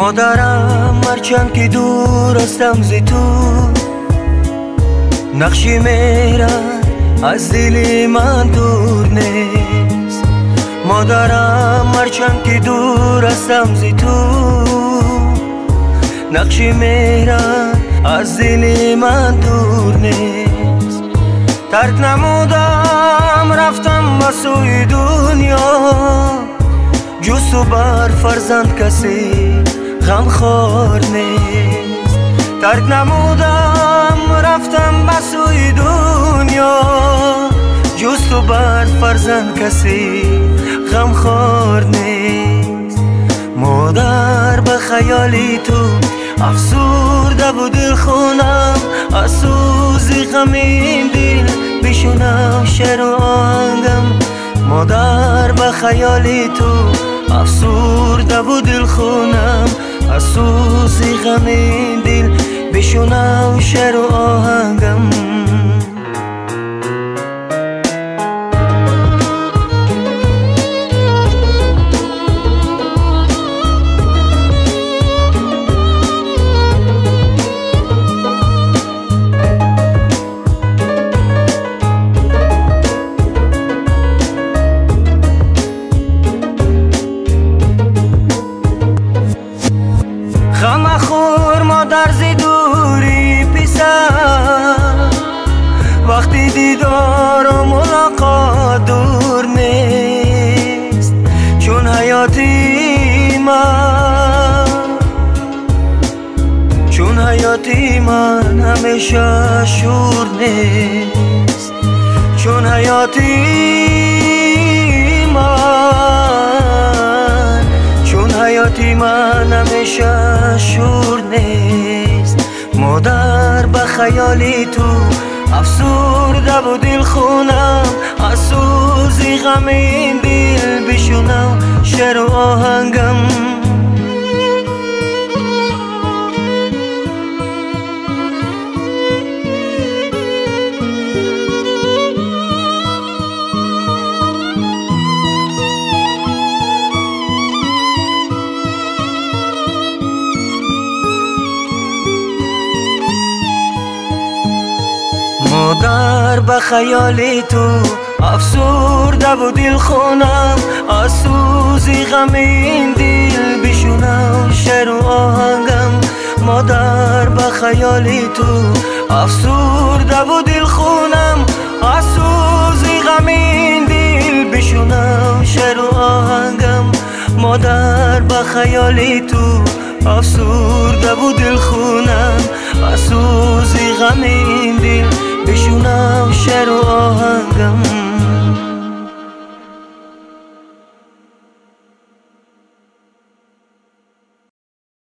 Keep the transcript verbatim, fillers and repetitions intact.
مادرم هرچند که دور هستم ز تو، نقشی مهرم از دل من دور نیست. مادرم هرچند که دور هستم ز تو، نقشی مهرم از دل من دور نیست. ترک نمودم رفتم به سوی دنیا، جز تو بر فرزند کسی غمخوار نیست. ترک نمودم رفتم به سوی دنیا، جز تو بر فرزند کسی غمخوار نیست. مادر به خیالی تو افسرده و دل خونم، از سوز غم این دل بشنو شعر و آهنگم. مادر به خیالی تو افسرده و دل خونم، از سوز غم این دل بشنو شعر و آهنگم. غم خور مادر ز دوری پسر، وقتی دیدار و ملاقات دور نیست. چون حیاتی من، چون حیاتی من همیشه شور نیست. چون حیاتی من، چون حیاتی من همیشه شور نیست. مادر به خیالی تو افسرده و دل خونم، از سوز غم این دل بشنو شعر و آهنگم. مادر به خیالی تو افسرده و دل خونم، از سوز غم این دل بشنو شعر و آهنگم. مادر به خیالی تو افسرده و دل خونم، از سوز غم این دل بشنو شعر و آهنگم. مادر به خیالی تو افسرده و دل خونم، از سوز غم این دل بشنو شعر و آهنگم.